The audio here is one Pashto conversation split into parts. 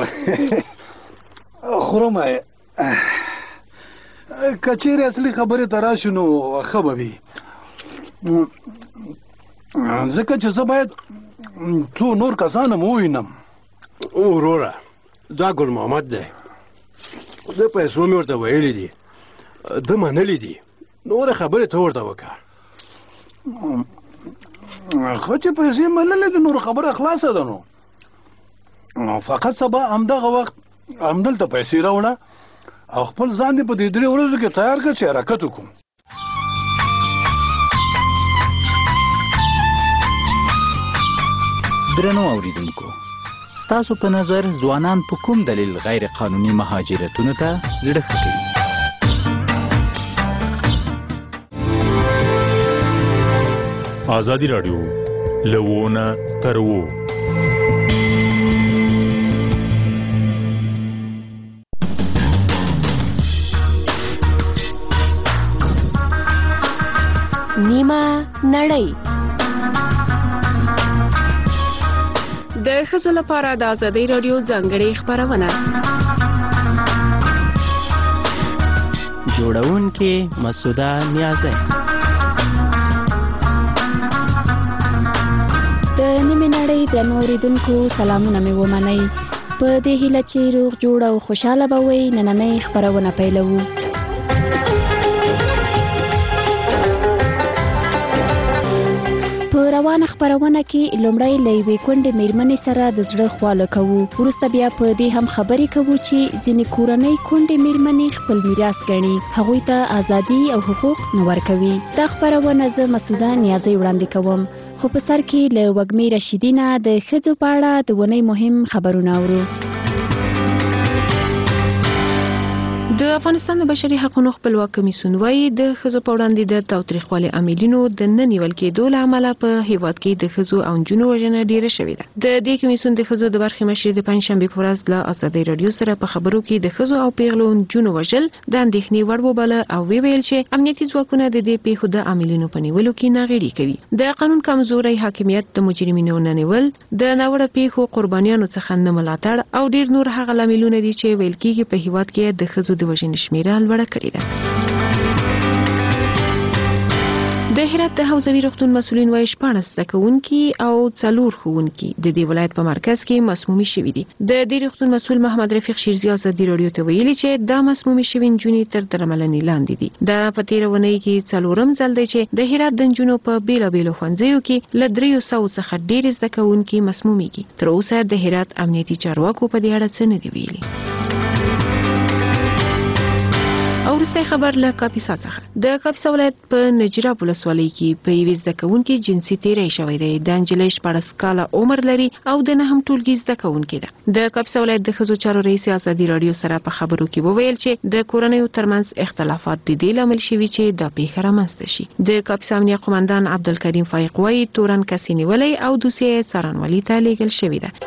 خورم کچیر اصلي خبره تراشو نو خبر وي ځکه چې زه باید څو نور کسان مو وینم. وروره دا ګل محمد دی، د پیسو مې ورته ویلي دي، ده منلي دي، نورې خبرې ته ورته وکړه. خو چې پیسې منلې دي نور خبره خلاصه ده. نو فقط سبا همدغه وخت همدلته پیسې راوړه او خپل ځان دې په دې 3 ورځو کې تیار کړه چې حرکت وکړو. درنو اوریدونکو، ستاسو په نظر ځوانان په کوم دلیل غیر قانوني مهاجرتونو ته زړه ښه کوي؟ آزادی راډیو له ونه تر وو. نیمه نړۍ د ښځو لپاره د آزادۍ راډیو ځانګړې خپرونه. جوړونکې مسعوده نیازی. د نیمه نړۍ د اوریدونکو سلامونه مې ومنئ. په دې هیله چې روغ جوړ او خوشاله به وئ، نننۍ خپرونه پیلوو. په روانه خپرونه کې لومړی له یوې کونډې میرمنې سره د زړه خواله کوو، وروسته بیا په دې هم خبرې کوو چې ځینې کورنۍ کونډې میرمنې خپل میراث ګڼي، هغوی ته ازادي او حقوق نه ورکوي. دا خپرونه زه مسعوده نیازی وړاندې کوم، خو په سر کې له وږمې رشیدي نه د ښځو په اړه د اونۍ مهم خبرونه اورو. د افغانستان د بشري حقوقو خپلواک کمیسیون وايي د ښځو په وړاندې د تاوتریخوالي عاملینو د نه نیول کېدو له امله په هیواد کې د ښځو او نجونو وژنه ډیره شوې ده. د دې کمیسیون د ښځو د برخې مشر د پنځشنبې په ورځ له آزادۍ راډیو سره په خبرو کې د ښځو او پیغلو نجونو وژل د اندېښنې وړ وباله او ویل چې امنیتي ځواکونه د دې پیښو د عاملینو په نیولو کې ناغېړي کوي. د قانون کمزوري، حاکمیت، د مجرمینو نه نیول، د ناوړه پیښو قربانیانو څخه نه ملاتړ او ډیر نور هغه لاملونه دي چې ویل کېږي په هیواد کې د ښځو د وژنې شمیره لوړه کړې ده. د هرات د حوزوي روغتون مسؤلین وايي 14 زده کوونکي او 4 ښوونکي د دې ولایت په مرکز کې مسمومي شوي دي. د دې روغتون مسؤل محمد رفیق شیرزي ازادي راډیو ته ویلي چې دا مسمومي شوي نجونې تر درملنې لاندې دي. دا په تېره اونۍ کې 4م ځل دی چې د هرات د نجونو په بیلابیلو ښوونځیو کې له 300 څخه ډېر زده کوونکي مسمومیږي. تر اوسه د هرات امنیتي چارواکو په دې اړه څه نه دي ویلي. وروستی خبر له کاپیسا څخه. د کاپیسا ولایت په نجراب ولسوالۍ کې په یوې زده کوونکې جنسي تیری شوی دی. د نجلۍ 14 کاله عمر لري او د 9م ټولګي زده کوونکې ده. د کاپیسا ولایت د ښځو چارو رئیس ازادي راډیو سره په خبرو کې وویل چې د کورنیو ترمنځ اختلافات د دې لامل شوي چې دا پیښه رامنځته شي. د کاپیسا امنیه قومندان عبدالکریم فایق وايي تورن کسي نیولې او دوسیه څارنوالۍ ته لیږل شوې ده.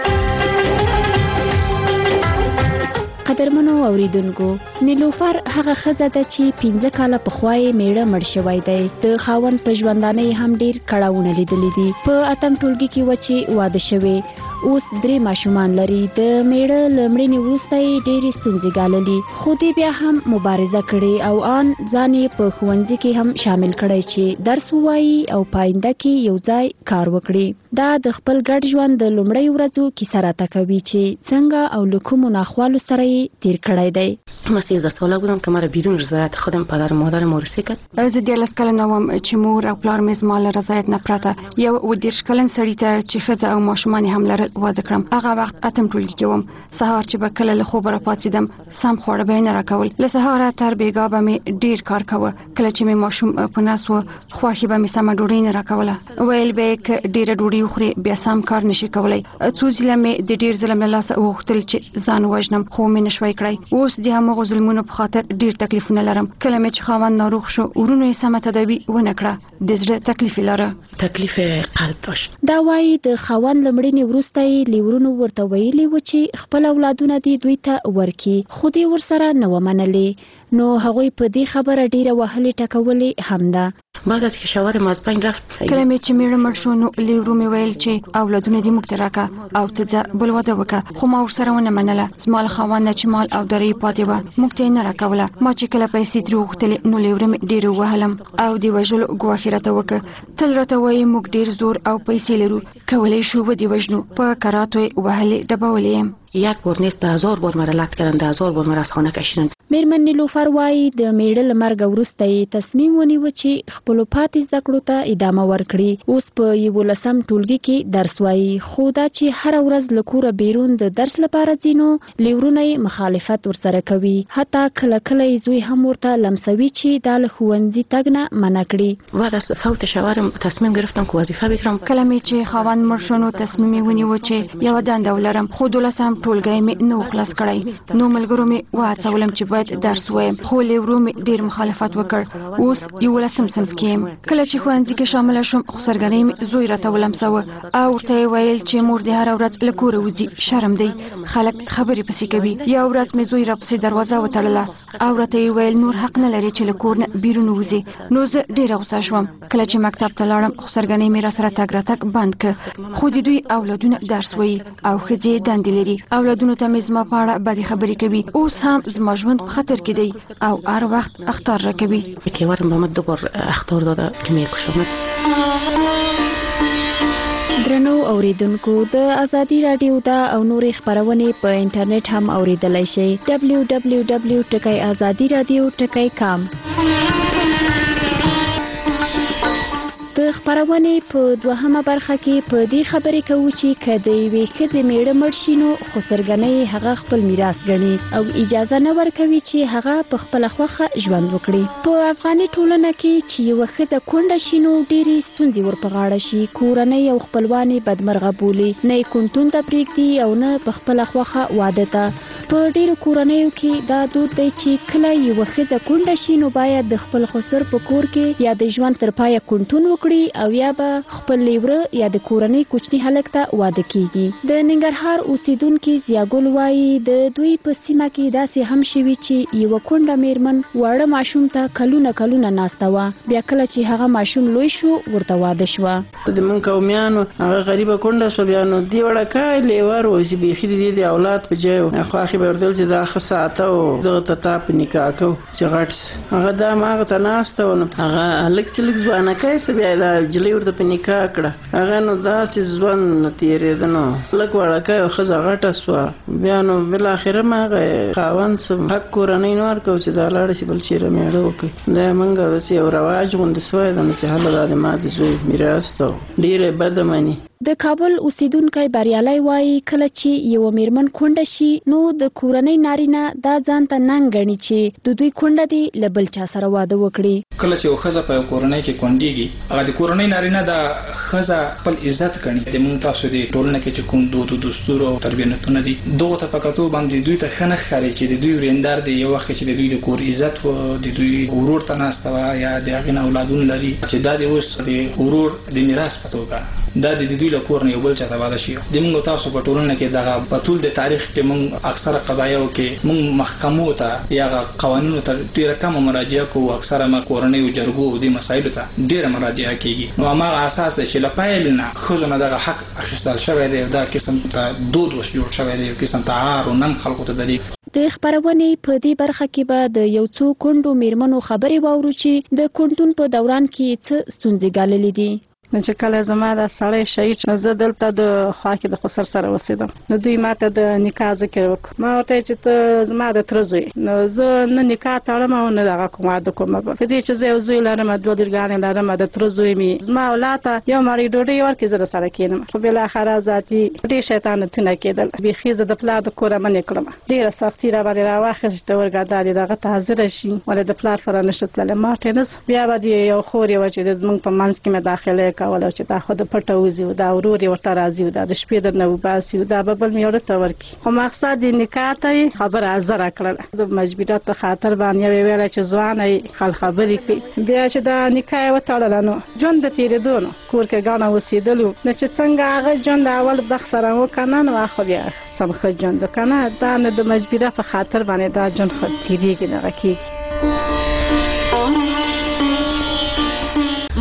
قدرمنو اوریدونکو، نیلوفر هغه ښځه ده چې 15 کاله پخوا یې میړه مړ شوی دی. د خاوند په ژوندانۍ هم ډیر کړاوونه لیدلي دي. په 8م ټولګي کې و چې واده شوی، اوس 3 ماشومان لري. د میړه له مړینې وروسته یې ډېرې ستونزې ګاللي، خو دې بیا هم مبارزه کړې او آن ځان یې په ښوونځي کې هم شامل کړی چې درس ووایي او په آینده کې یو ځای کار وکړي. دا د خپل ګډ ژوند د لومړۍ ورځو کیسه راته کوي چې څنګه او له کومو ناخوالو سره یې تیر کړی دی. من 13 ساله بودم که مرا بدون رضایت خودم پدر و مادرم مورثه کرد. زه 13 کلنه وم چې مور او پلار مې زما له رضایت نه پرته یو 30 کلن سړي ته چې ښځه او ماشومان هم لرل واده کړم. هغه وخت 8م ټولګي کې وم. سهار چې به کله له خوبه راپاڅېدم سم خواړه به یې نه راکول. له سهاره تر بېګا به مې ډېر کار کوه. کله چې مې ماشوم په نس و خوښې به مې سمه ډوډۍ نه راکوله. ویل به یې که ډېره ډوډۍ وخورې بیا سم کار نشي کولی. څو ځله مې د ډېر ظلم له لاسه وغوښتل چې ځان ووژنم خو مې نشوی کړی. اوس د همغو ظلمونو په خاطر ډېر تکلیفونه لرم. کله مې چې خاوند ناروغ شو ورونو یې سمه تداوي ونه کړه. د زړه تکلیف یې لره. تکلیف قلب داشت. دا وایي د خاوند له مړینې وروسته یې له ورونو ورته ویلي و چې خپل اولادونه دې دوی ته ورکړي، خو دې ورسره نه ومنلې. نو هغوی په دې خبره ډېره وهلې ټکولې هم ده. بعد از که شوهر مازبنگ رفت کله مې چې میړه مړ شو نو لیورو مې ویل چې اولادونه دې موږ ته راکه او ته ځه بل واده وکړه خو ما ورسره ونه منله زما له خاوند نه چې مال او درې پاتې وه موږ ته یې نه راکوله ما چې کله پیسې ترې وغوښتلې نو لیوره مې ډېرې ووهلم او د وژلو ګواښ یې راته وکړ تل راته وایي موږ ډېر زور او پیسې لرو کولی شو ودې وژنو په کراتو یې وهلې ډبولې یم یک بار نیست 1000 بار مرا لط کردن 1000 بار مرا از خانه کشیدن. میرمن نیلوفر وایي د میړه له مرګ وروسته یې تصمیم ونیو چې خپلو پاتې زده کړو ته ادامه ورکړي. اوس په 11 ټولګي کې درس وایي خو دا چې هره ورځ له کوره بیرون د درس لپاره ځي نو لیورونه یې مخالفت ورسره کوي. حتی کله کله یې زوی هم ورته لمسوي چې دا له ښوونځي تګ نه منع کړي. بعد از فوت شوهرم تصمیم گرفتم که وظیفه بگیرم. کله مې چې خاوند مړ شو نو تصمیم یې ونیو چې یوه دنده ولرم خو 12 ټولګی مې نه و خلاص کړی. نو ملګرو مې وهڅولم چې باید درس ووایم خو لیورو مې ډېر مخالفت وکړ. اوس 11 صنف کې یم. کله چې ښوونځي کې شامله شوم خو سرګنۍ مې زوی راته ولمسوه او ورته یې ویل چې مور دې هره ورځ له کوره وځي شرم دی خلک خبرې پسې کوي. یوه ورځ مې زوی راپسې دروازه وتړله او راته یې ویل نور حق نه لري چې له کور نه بیرون ووځي. نو زه ډېره غوسه شوم. کله چې مکتب ته لاړم خو سرګنۍ مې راسره تګ راتګ بند کړ. خو د دوی اولادونه درس وایي او ښځې دندې لري. اولادونو ته مې زما په اړه بدې خبرې کوي. اوس هم زما ژوند په خطر کې دی او هر وخت اخطار راکوي. کیوارم به ما 2 بار اخطار داده که میکشم. درنو اوریدونکو د ازادي رادیو دا او نورې خبرونه په انټرنیټ هم اوریدلای شئ. www.azadiradio.com د خبرونه په دوهمه برخه کې په دې خبرې کوو چې کله یوې ښځې میړه مړ شي نو خو سرګنۍ هغه خپل میراث ګڼي او اجازه نه ورکوي چې هغه په خپله خوښه ژوند وکړي. په افغاني ټولنه کې چې یوه ښځه کونډه شي نو ډېرې ستونزې ور په غاړه شي. کورنۍ او خپلوان یې بدمرغه بولي. نه یې کونتون ته پرېږدي او نه په خپله خوښه واده ته. په ډېرو کورنیو کې دا دود دی چې کله یوه ښځه کونډه شي نو باید د خپل خسر په کور کې یا د ژوند تر پایه کونتون وکړي او یا به خپل لیوره یا د کورنۍ کوچني هلک ته واده کیږي. د ننګرهار اوسیدونکي زیاګل وایي د دوی په سیمه کې داسې هم شوي چې یوه کونډه میرمن واړه ماشوم ته کلونه ناسته وه. بیا کله چې هغه ماشوم لوی شو ورته واده شوه. د مونږ قومیانو هغه غریبه کونډه شوه. بیا نو دې وړکه لیور و چې بیخي د اولاد په ځای و خواښې به ورته ویل چې دا ښه ساعته و دغه ته تا په نکاح کو چې غټ هغه دا هماغه ته ناسته و. نو هغه هلک چې لږ ځوانکی څه بیا دا جلۍ ورته په نکاح کړه. هغه نو داسې ژوند نه تېرېده نو لږ وړکی او ښځه غټه سوه. بیا نو بالاخره ما هغه خاوند څه حق کورنۍ نه ورکوو چې دا لاړه شي بل چېرې میړه وکړي. دا یې موږ داسې یو رواج غوندې سوی ده نو چې هله دا د ما د زوی میراث ته ډېره بده مني. د کابل اوسیدونکی بریالی وایي کله چې یوه میرمن کونډه شي نو د کورنۍ نارینه دا ځان ته ننګ ګڼي چې د دوی کونډه دي له بل چا سره واده وکړي. کله چې یو ښځه په یو کورنۍ کې کونډېږي هغه د کورنۍ نارینه د ښځه خپل عزت ګڼي. د موږ تاسو د ټولنه کې چې کوم دود و دستور او تربیتونه دي دغو ته په کتو باندې دوی ته ښه نه ښکاري چې د دوی ورېندار دی یو وخت چې د دوی د کور عزت و د دوی ورور ته ناسته وه یا د هغې نه اولادونه لري چې دا د اوس د ورور د میراث په توګه دا د دوی له کور نه یو بل چا ته واده شي. د موږ تاسو په ټولنه کې دغه په ټول د تاریخ کې موږ اکثره قضایاو کې موږ محکمو ته یا قوانینو ته ډېره کمه مراجعه کوو. اکثره ما کورنیو جرګو او دې مسایلو ته ډېره مراجعه کیږي. نو هماغه اساس دی چې له پیل نه ښځو نه دغه حق اخیستل شوی دی. دا قسم ته دود اوس جوړ شوی دی. یو قسم ته عار او ننګ خلکو ته دلیږي. د خبرونې په دې برخه کې به د یو څو کونډو میرمنو خبرې واورو چې د کونتون په دوران کې څه ستونزې ګاللې دي. نو چې کله زما د سړی شهید شو زه دلته د خوا کې د خسر سره اوسېدم. نو دوی ماته د نکاح ذکر وکړ. ما ورته چې ته زما د تره زوی نو زه نه نکاح تړم او نه دغه کوم واده کوم. په دې چې زه یو زوی لرم 2 لورګانې لرم د تره زوی مې زما اولاد ته یو مړۍ ډوډۍ ورکړي زه سره کېنم. خو بالاخره ذاتي ډېر شیطانتونه کېدل. بیخي زه د پلار د کوره منې کړم. ډېره سختي را باندې راواخیسته ورګادا دې دغه ته حاضره شي ولې د پلار سره نشته تللی. ما ورته نه بیا به یو خور یې وه چې زموږ په منځ کې مې داخله کوله چې دا خو د پټه وځي او دا ورور یې ورته راځي او دا د شپې درنه وباسي او دا به بل میوړه ته ورکړي. خو مقصد د نکاح ته یې خبره ازره کړله. د مجبوریت په خاطر باندې یې ویله چې ځوانه یې خبرې کوي. بیا چې دا نکاح یې وتړله نو ژوند د تېرېدو نو کور کې ګڼه اوسېدلو نو چې څنګه هغه ژوند اول بخت سره وکنه نو خو بیا سم ښه ژوند وکنه. دا نه د مجبوریت په خاطر باندې دا ژوند ښه تېرېږي دغه کېږي.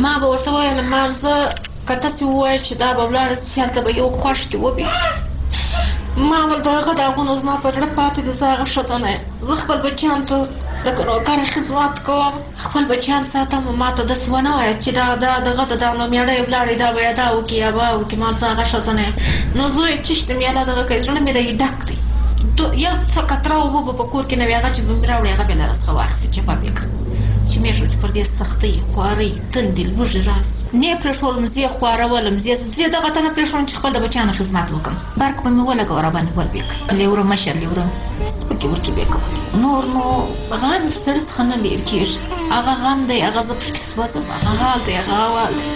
ما به ورته ویل مار زه که تاسې ووایئ چې دا به ولاړه سي هلته به یو خوښ کې وبي ما ویل د هغه داغونه زما په زړه پاتې دي زه هغه ښځه نه یم زه خپل بچیانو ته لکه نوکره خدمت کوم خپل بچیان ساتم ما ته داسې ونه وایاست چې دا دغه ته دا نو مېړه یې ولاړې دا به یا دا وکړي یا به وکړي ما زه هغه ښځه نه یم نو زوی چې شته مېله دغه کوي زړه مې دی ډک دی یو څه کتره اوبه به په کور کې نه وي هغه چې به مې راوړي هغه به له راڅخه واخیستې چپه مې کړه چې مې شو چې پر دې سختۍ خوارۍ تندې لوږې راسي نه یې پرېښولم زه یې خوارولم زه دغه ته نه پرېښولم چې خپل د بچیانو خدمت وکړم برق به مې ولګوه راباندې ول بې کوي لیوره مشر لیوره سپکې ورکې بې کوي نور نو غم د سړي څخه نه لرې کېږي هغه غم دی هغه زه پشکې سوځم هغه حال دی هغه احوال دی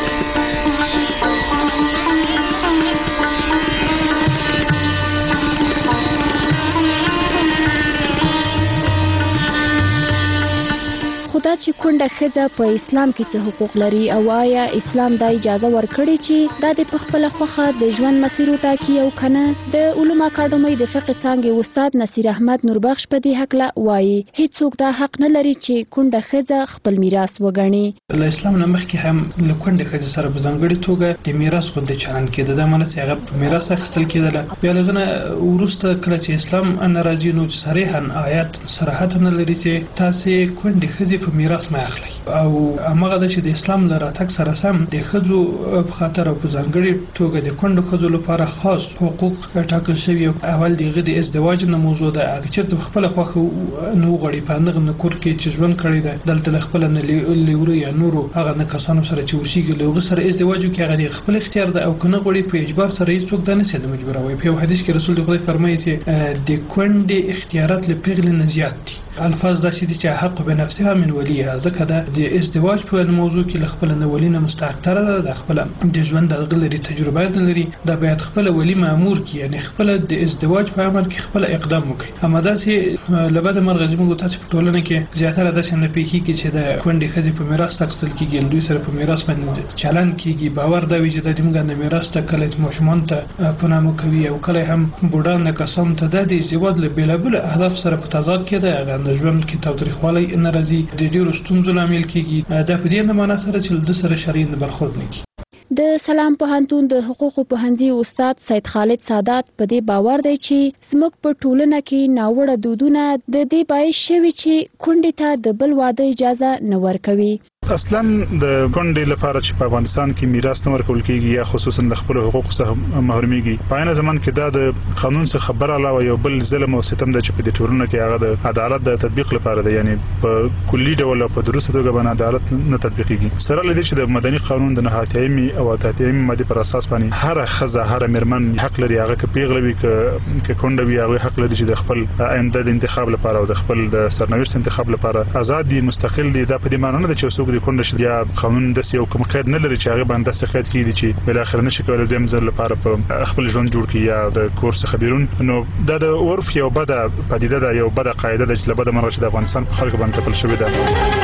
خو دا چې کونډه ښځه په اسلام کې څه حقوق لري او آیا اسلام دا اجازه ورکړي چې دا د پخپله خوښه د ژوند مسیر وټاکي او که نه د علومو اکاډمۍ د فقه څانګې استاد نصیر احمد نوربخش په دې هکله وایي هیڅوک دا حق نه لري چې کونډه ښځه خپل میراث وګڼي له اسلام نه مخکې هم له کونډې ښځې سره په ځانګړې توګه د میراث غوندې چلند کېده دا معنی چې هغه په میراث اخیستل کېدله بیا له هغه نه وروسته کله چې اسلام نه راځي نو صریحا آیات صراحت نه لري چې تاسې کونډې ښځې په میراث مه اخلئ او هماغه ده چې د اسلام له راتګ سره سم د ښځو په خاطر او په ځانګړې توګه د کونډو ښځو لپاره خاص حقوق ټاکل شوي اول د هغې د ازدواج نه موضوع ده هغه چېرته په خپله خوښه نه وغواړي په همدغه نه کور کې چې ژوند کړی ده دلته له خپله نه لیوره یا نورو هغه نه کسانو سره چې اوسېږي له هغه سره ازدواج وکړي هغه د خپل اختیار ده او که نه غواړي په اجبار سره هېڅوک دا نشي د مجبوروي په یو حدیث کې رسول د خدای فرمایي چې د کونډې اختیارات له پیغلې نه زیات دي الفاظ داسې دي چې حق بنفسها من ولیها ځکه دا د ازدواج په موضوع کې له خپله نه ولي نه مستحقره ده د خپله د ژوند دغه لري تجربه نه لري دا باید خپله ولي مأمور کړي یعنې خپله د ازدواج په عمل کې خپله اقدام وکړي اما داسې له بده مرغه زموږ تاسې په ټولنه کې زیاتره داسې نه پېښېږي چې د کونډې ښځې په میراث اخیستل کېږي له دوی سره په میراث باندې چلند کېږي باور دا وي چې دا زموږ د میراث ته کله ماشومانو ته په نامه کوي او کله هم بوډان کسانو ته دا د ازدواج له بېلابېلو اهداف سره په تضاد کې ده هغه د ژوند کې تاوتریخوالی نه راځي د ډېرو ستونزو لامل کېږي دا په دې نه معنا سره چې له ده سره شرعي نه برخورد نه کېږي د سلام پوهنتون د حقوقو پوهنځي استاد سید خالد سادات په دې باور دی چې زموږ په ټولنه کې ناوړه دودونه د دې باعث شوي چې کونډې ته د بل واده اجازه نه ورکوي اصلا د کونډې لپاره چې په افغانستان کې میراث نه ورکول کېږي یا خصوصا د خپل حقوقو څخه محرومېږي په عین زمان کې دا د قانون څخه خبر علاوه یو بل ظلم او ستم د چې په دې ټولنه کې هغه د عدالت د تطبیق لپاره دی یعنی په کلی ډول او په درسته توګه باندې عدالت نه تطبیقېږي سره لدې چې د مدني قانون د نهایتایمي او اتاتایمي ماده پر اساس باندې هر خزه هر مرمن حق لري هغه کې پیغلوي ک کونډه وي هغه حق لري چې د خپل آینده د انتخاب لپاره او د خپل د سرنوشت انتخاب لپاره آزاد دي مستقل دي دا په دې معنی نه چې څوک د کونډه یا قانون د یو کوم قید نه لري چې هغه باندې سقط کیږي چې بل اخر نشي کولای د مزل لپاره په خپل ژوند جوړ کړي یا د کورس خبرون نو دا د عرف یو بده پدیده ده یو بده قاعده ده چې له بده مرغه چې د افغانستان په خلکو باندې تپل شوې ده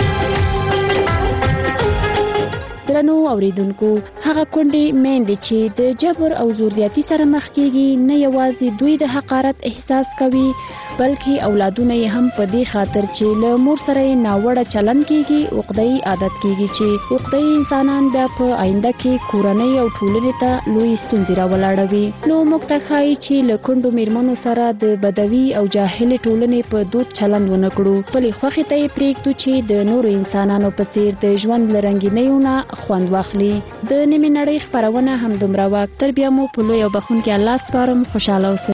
درنو اوریدونکو هغه کونډې میندې چې د جبر او زور زیاتی سره مخ کېږي نه یوازې دوی د حقارت احساس کوي بلکې اولادونه یې هم په دې خاطر چې له مور سره یې ناوړه چلند کېږي عقده‌یي عادت کېږي چې عقده‌یي انسانان بیا په آینده کې کورنۍ او ټولنې ته لوی ستونزې راولاړوي نو موږ ته ښایي چې له کونډو میرمنو سره د بدوي او جاهلې ټولنې په دود چلند ونه کړو خپلې خوښې ته یې پرېږدو چې د نورو انسانانو په څېر د ژوند له رنګینیو نه خوند واخلي د نیمې نړۍ خپرونه همدومره وه تر بیا مو په لوی او بخښونکي الله سپارم خوشحاله اوسئ